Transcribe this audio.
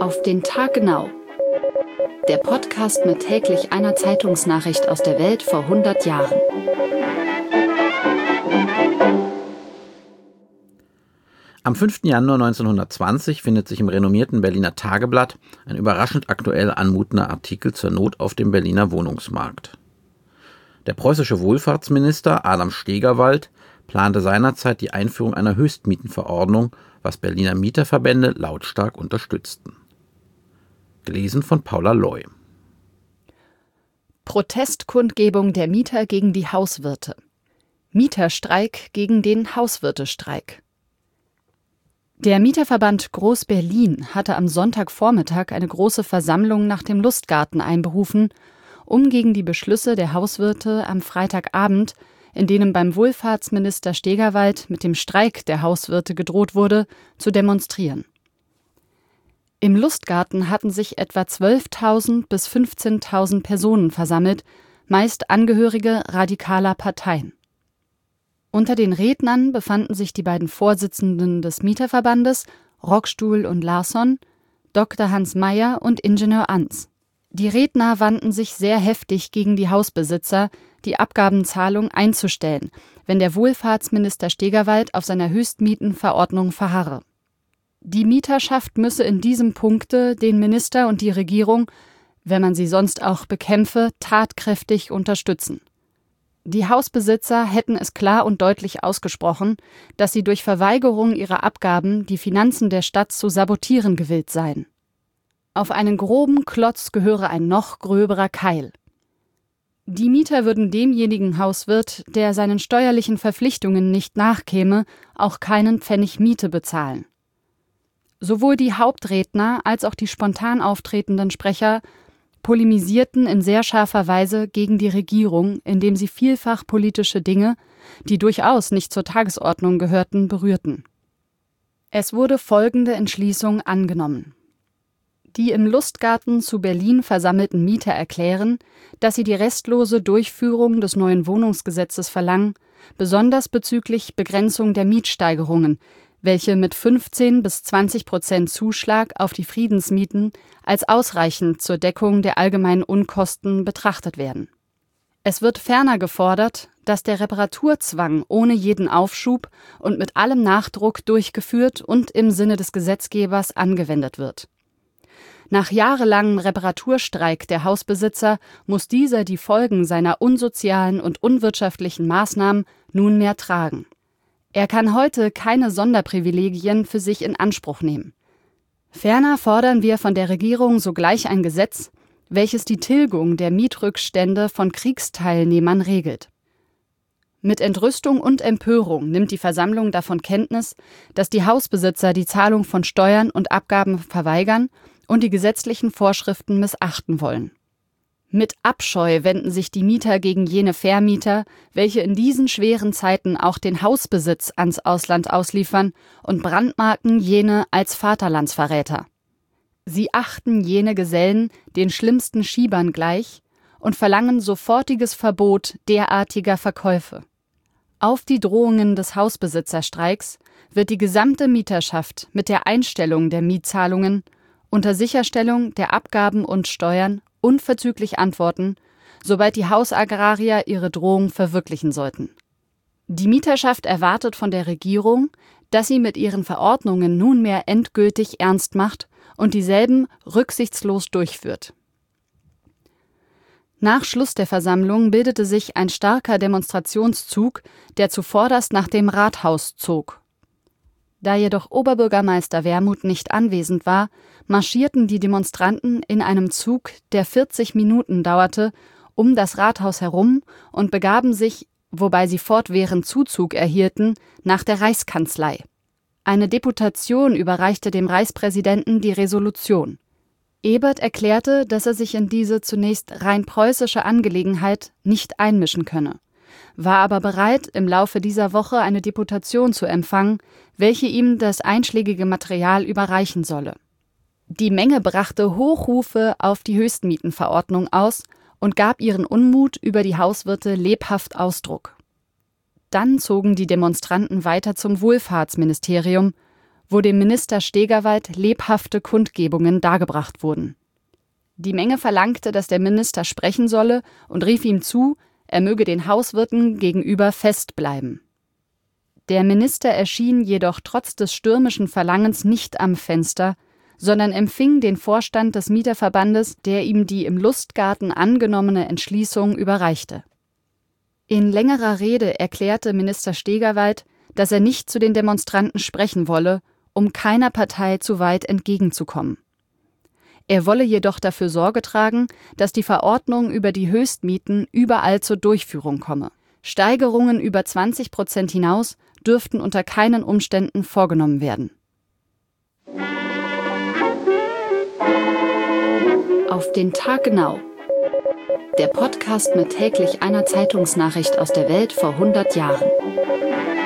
Auf den Tag genau. Der Podcast mit täglich einer Zeitungsnachricht aus der Welt vor 100 Jahren. Am 5. Januar 1920 findet sich im renommierten Berliner Tageblatt ein überraschend aktuell anmutender Artikel zur Not auf dem Berliner Wohnungsmarkt. Der preußische Wohlfahrtsminister Adam Stegerwald plante seinerzeit die Einführung einer Höchstmietenverordnung, was Berliner Mieterverbände lautstark unterstützten. Gelesen von Paula Loy. Protestkundgebung der Mieter gegen die Hauswirte. Mieterstreik gegen den Hauswirtestreik. Der Mieterverband Groß-Berlin hatte am Sonntagvormittag eine große Versammlung nach dem Lustgarten einberufen, um gegen die Beschlüsse der Hauswirte am Freitagabend, in denen beim Wohlfahrtsminister Stegerwald mit dem Streik der Hauswirte gedroht wurde, zu demonstrieren. Im Lustgarten hatten sich etwa 12.000 bis 15.000 Personen versammelt, meist Angehörige radikaler Parteien. Unter den Rednern befanden sich die beiden Vorsitzenden des Mieterverbandes, Rockstuhl und Larsson, Dr. Hans Meyer und Ingenieur Ans. Die Redner wandten sich sehr heftig gegen die Hausbesitzer, die Abgabenzahlung einzustellen, wenn der Wohlfahrtsminister Stegerwald auf seiner Höchstmietenverordnung verharre. Die Mieterschaft müsse in diesem Punkte den Minister und die Regierung, wenn man sie sonst auch bekämpfe, tatkräftig unterstützen. Die Hausbesitzer hätten es klar und deutlich ausgesprochen, dass sie durch Verweigerung ihrer Abgaben die Finanzen der Stadt zu sabotieren gewillt seien. Auf einen groben Klotz gehöre ein noch gröberer Keil. Die Mieter würden demjenigen Hauswirt, der seinen steuerlichen Verpflichtungen nicht nachkäme, auch keinen Pfennig Miete bezahlen. Sowohl die Hauptredner als auch die spontan auftretenden Sprecher polemisierten in sehr scharfer Weise gegen die Regierung, indem sie vielfach politische Dinge, die durchaus nicht zur Tagesordnung gehörten, berührten. Es wurde folgende Entschließung angenommen. Die im Lustgarten zu Berlin versammelten Mieter erklären, dass sie die restlose Durchführung des neuen Wohnungsgesetzes verlangen, besonders bezüglich Begrenzung der Mietsteigerungen, welche mit 15 bis 20% Zuschlag auf die Friedensmieten als ausreichend zur Deckung der allgemeinen Unkosten betrachtet werden. Es wird ferner gefordert, dass der Reparaturzwang ohne jeden Aufschub und mit allem Nachdruck durchgeführt und im Sinne des Gesetzgebers angewendet wird. Nach jahrelangem Reparaturstreik der Hausbesitzer muss dieser die Folgen seiner unsozialen und unwirtschaftlichen Maßnahmen nunmehr tragen. Er kann heute keine Sonderprivilegien für sich in Anspruch nehmen. Ferner fordern wir von der Regierung sogleich ein Gesetz, welches die Tilgung der Mietrückstände von Kriegsteilnehmern regelt. Mit Entrüstung und Empörung nimmt die Versammlung davon Kenntnis, dass die Hausbesitzer die Zahlung von Steuern und Abgaben verweigern und die gesetzlichen Vorschriften missachten wollen. Mit Abscheu wenden sich die Mieter gegen jene Vermieter, welche in diesen schweren Zeiten auch den Hausbesitz ans Ausland ausliefern und brandmarken jene als Vaterlandsverräter. Sie achten jene Gesellen den schlimmsten Schiebern gleich und verlangen sofortiges Verbot derartiger Verkäufe. Auf die Drohungen des Hausbesitzerstreiks wird die gesamte Mieterschaft mit der Einstellung der Mietzahlungen unter Sicherstellung der Abgaben und Steuern unverzüglich antworten, sobald die Hausagrarier ihre Drohung verwirklichen sollten. Die Mieterschaft erwartet von der Regierung, dass sie mit ihren Verordnungen nunmehr endgültig ernst macht und dieselben rücksichtslos durchführt. Nach Schluss der Versammlung bildete sich ein starker Demonstrationszug, der zuvorderst nach dem Rathaus zog. Da jedoch Oberbürgermeister Wermuth nicht anwesend war, marschierten die Demonstranten in einem Zug, der 40 Minuten dauerte, um das Rathaus herum und begaben sich, wobei sie fortwährend Zuzug erhielten, nach der Reichskanzlei. Eine Deputation überreichte dem Reichspräsidenten die Resolution. Ebert erklärte, dass er sich in diese zunächst rein preußische Angelegenheit nicht einmischen könne, war aber bereit, im Laufe dieser Woche eine Deputation zu empfangen, welche ihm das einschlägige Material überreichen solle. Die Menge brachte Hochrufe auf die Höchstmietenverordnung aus und gab ihren Unmut über die Hauswirte lebhaft Ausdruck. Dann zogen die Demonstranten weiter zum Wohlfahrtsministerium, wo dem Minister Stegerwald lebhafte Kundgebungen dargebracht wurden. Die Menge verlangte, dass der Minister sprechen solle und rief ihm zu, er möge den Hauswirten gegenüber festbleiben. Der Minister erschien jedoch trotz des stürmischen Verlangens nicht am Fenster, sondern empfing den Vorstand des Mieterverbandes, der ihm die im Lustgarten angenommene Entschließung überreichte. In längerer Rede erklärte Minister Stegerwald, dass er nicht zu den Demonstranten sprechen wolle, um keiner Partei zu weit entgegenzukommen. Er wolle jedoch dafür Sorge tragen, dass die Verordnung über die Höchstmieten überall zur Durchführung komme. Steigerungen über 20% hinaus dürften unter keinen Umständen vorgenommen werden. Auf den Tag genau. Der Podcast mit täglich einer Zeitungsnachricht aus der Welt vor 100 Jahren.